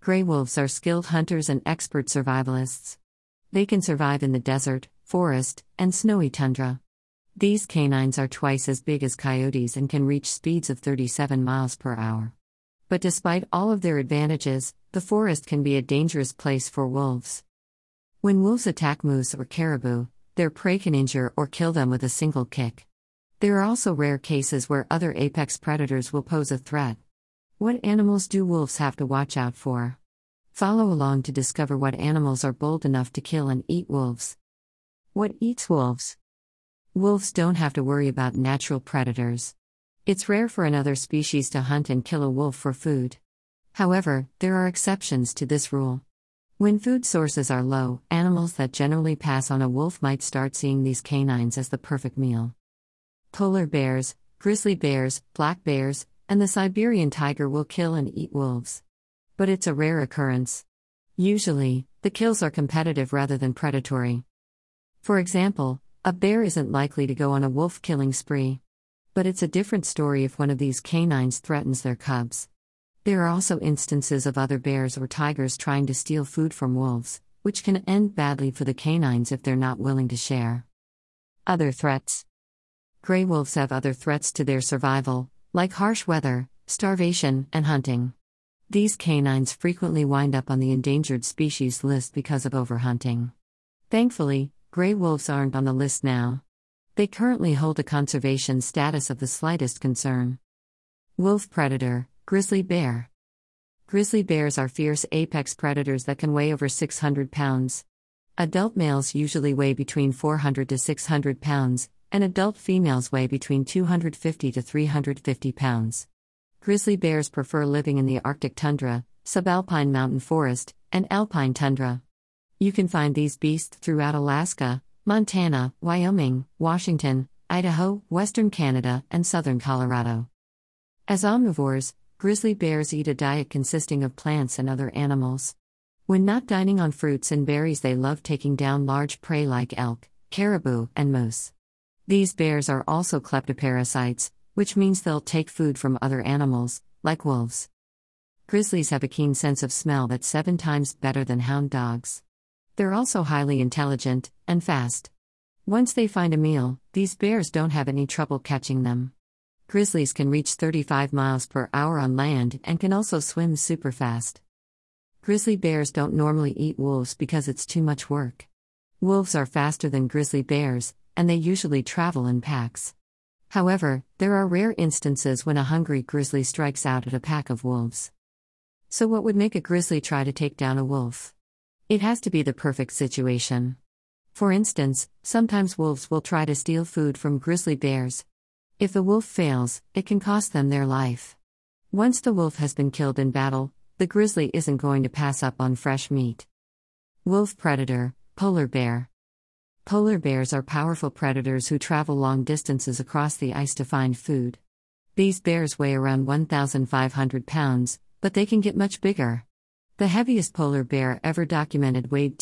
Gray wolves are skilled hunters and expert survivalists. They can survive in the desert, forest, and snowy tundra. These canines are twice as big as coyotes and can reach speeds of 37 miles per hour. But despite all of their advantages, the forest can be a dangerous place for wolves. When wolves attack moose or caribou, their prey can injure or kill them with a single kick. There are also rare cases where other apex predators will pose a threat. What animals do wolves have to watch out for? Follow along to discover what animals are bold enough to kill and eat wolves. What eats wolves? Wolves don't have to worry about natural predators. It's rare for another species to hunt and kill a wolf for food. However, there are exceptions to this rule. When food sources are low, animals that generally pass on a wolf might start seeing these canines as the perfect meal. Polar bears, grizzly bears, black bears, and the Siberian tiger will kill and eat wolves. But it's a rare occurrence. Usually, the kills are competitive rather than predatory. For example, a bear isn't likely to go on a wolf-killing spree. But it's a different story if one of these canines threatens their cubs. There are also instances of other bears or tigers trying to steal food from wolves, which can end badly for the canines if they're not willing to share. Other threats. Gray wolves have other threats to their survival, like harsh weather, starvation, and hunting. These canines frequently wind up on the endangered species list because of overhunting. Thankfully, gray wolves aren't on the list now. They currently hold a conservation status of the slightest concern. Wolf predator, grizzly bear. Grizzly bears are fierce apex predators that can weigh over 600 pounds. Adult males usually weigh between 400 to 600 pounds, and adult females weigh between 250 to 350 pounds. Grizzly bears prefer living in the Arctic tundra, subalpine mountain forest, and alpine tundra. You can find these beasts throughout Alaska, Montana, Wyoming, Washington, Idaho, western Canada, and southern Colorado. As omnivores, grizzly bears eat a diet consisting of plants and other animals. When not dining on fruits and berries, they love taking down large prey like elk, caribou, and moose. These bears are also kleptoparasites, which means they'll take food from other animals, like wolves. Grizzlies have a keen sense of smell that's 7 times better than hound dogs. They're also highly intelligent and fast. Once they find a meal, these bears don't have any trouble catching them. Grizzlies can reach 35 miles per hour on land and can also swim super fast. Grizzly bears don't normally eat wolves because it's too much work. Wolves are faster than grizzly bears, and they usually travel in packs. However, there are rare instances when a hungry grizzly strikes out at a pack of wolves. So what would make a grizzly try to take down a wolf? It has to be the perfect situation. For instance, sometimes wolves will try to steal food from grizzly bears. If the wolf fails, it can cost them their life. Once the wolf has been killed in battle, the grizzly isn't going to pass up on fresh meat. Wolf predator, polar bear. Polar bears are powerful predators who travel long distances across the ice to find food. These bears weigh around 1,500 pounds, but they can get much bigger. The heaviest polar bear ever documented weighed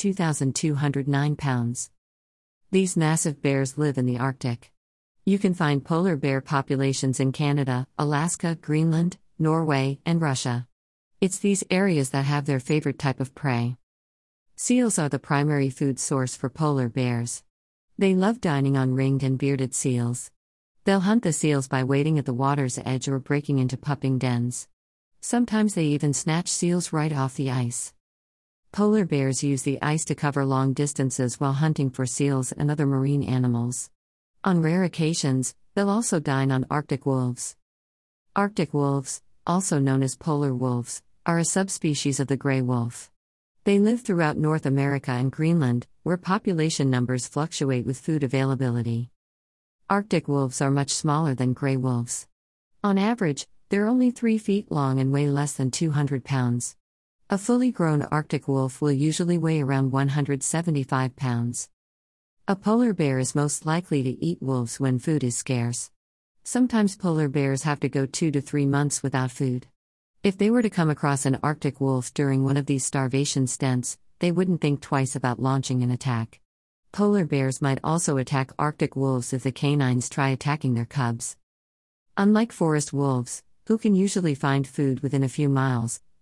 2,209 pounds. These massive bears live in the Arctic. You can find polar bear populations in Canada, Alaska, Greenland, Norway, and Russia. It's these areas that have their favorite type of prey. Seals are the primary food source for polar bears. They love dining on ringed and bearded seals. They'll hunt the seals by waiting at the water's edge or breaking into pupping dens. Sometimes they even snatch seals right off the ice. Polar bears use the ice to cover long distances while hunting for seals and other marine animals. On rare occasions, they'll also dine on Arctic wolves. Arctic wolves, also known as polar wolves, are a subspecies of the gray wolf. They live throughout North America and Greenland, where population numbers fluctuate with food availability. Arctic wolves are much smaller than gray wolves. On average, they're only 3 feet long and weigh less than 200 pounds. A fully grown Arctic wolf will usually weigh around 175 pounds. A polar bear is most likely to eat wolves when food is scarce. Sometimes polar bears have to go 2 to 3 months without food. If they were to come across an Arctic wolf during one of these starvation stints, they wouldn't think twice about launching an attack. Polar bears might also attack Arctic wolves if the canines try attacking their cubs. Unlike forest wolves, who can usually find food within a few miles,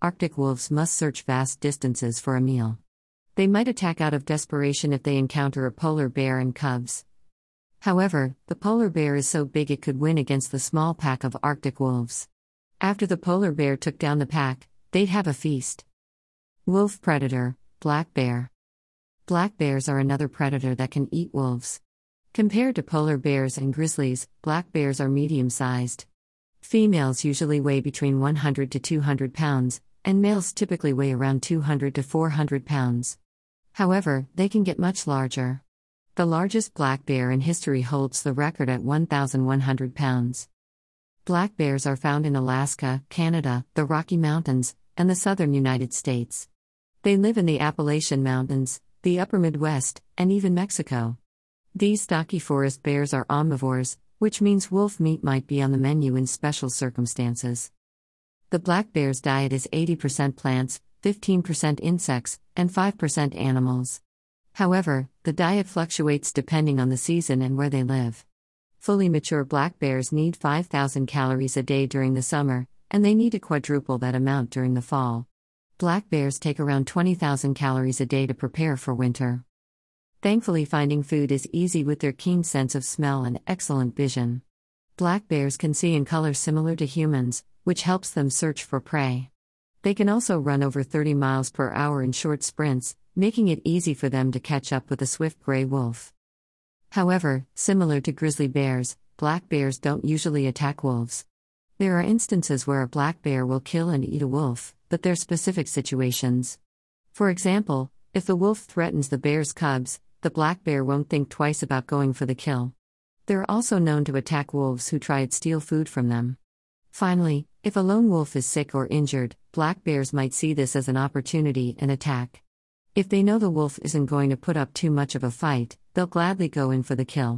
Arctic wolves must search vast distances for a meal. They might attack out of desperation if they encounter a polar bear and cubs. However, the polar bear is so big it could win against the small pack of Arctic wolves. After the polar bear took down the pack, they'd have a feast. Wolf predator, black bear. Black bears are another predator that can eat wolves. Compared to polar bears and grizzlies, black bears are medium-sized. Females usually weigh between 100 to 200 pounds, and males typically weigh around 200 to 400 pounds. However, they can get much larger. The largest black bear in history holds the record at 1,100 pounds. Black bears are found in Alaska, Canada, the Rocky Mountains, and the southern United States. They live in the Appalachian Mountains, the upper Midwest, and even Mexico. These stocky forest bears are omnivores, which means wolf meat might be on the menu in special circumstances. The black bear's diet is 80% plants, 15% insects, and 5% animals. However, the diet fluctuates depending on the season and where they live. Fully mature black bears need 5,000 calories a day during the summer, and they need to quadruple that amount during the fall. Black bears take around 20,000 calories a day to prepare for winter. Thankfully, finding food is easy with their keen sense of smell and excellent vision. Black bears can see in color similar to humans, which helps them search for prey. They can also run over 30 miles per hour in short sprints, making it easy for them to catch up with a swift gray wolf. However, similar to grizzly bears, black bears don't usually attack wolves. There are instances where a black bear will kill and eat a wolf, but they're specific situations. For example, if the wolf threatens the bear's cubs, the black bear won't think twice about going for the kill. They're also known to attack wolves who try to steal food from them. Finally, if a lone wolf is sick or injured, black bears might see this as an opportunity and attack. If they know the wolf isn't going to put up too much of a fight, they'll gladly go in for the kill.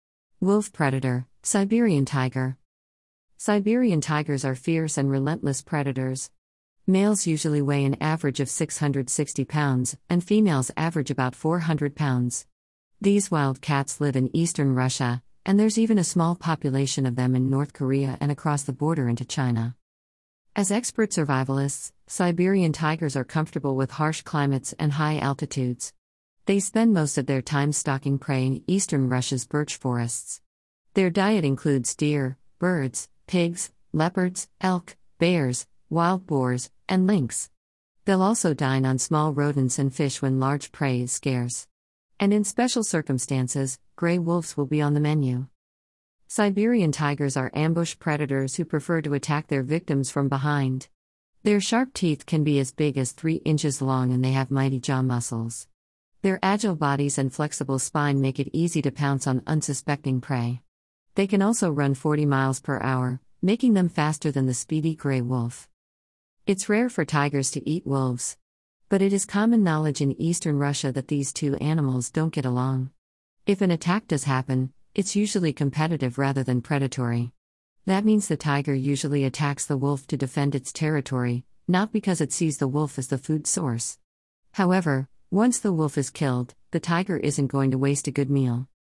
Wolf predator, Siberian tiger. Siberian tigers are fierce and relentless predators. Males usually weigh an average of 660 pounds, and females average about 400 pounds. These wild cats live in eastern Russia, and there's even a small population of them in North Korea and across the border into China. As expert survivalists, Siberian tigers are comfortable with harsh climates and high altitudes. They spend most of their time stalking prey in eastern Russia's birch forests. Their diet includes deer, birds, pigs, leopards, elk, bears, wild boars, and lynx. They'll also dine on small rodents and fish when large prey is scarce. And in special circumstances, gray wolves will be on the menu. Siberian tigers are ambush predators who prefer to attack their victims from behind. Their sharp teeth can be as big as 3 inches long and they have mighty jaw muscles. Their agile bodies and flexible spine make it easy to pounce on unsuspecting prey. They can also run 40 miles per hour, making them faster than the speedy gray wolf. It's rare for tigers to eat wolves. But it is common knowledge in eastern Russia that these two animals don't get along. If an attack does happen, it's usually competitive rather than predatory. That means the tiger usually attacks the wolf to defend its territory, not because it sees the wolf as the food source. However, once the wolf is killed, the tiger isn't going to waste a good meal.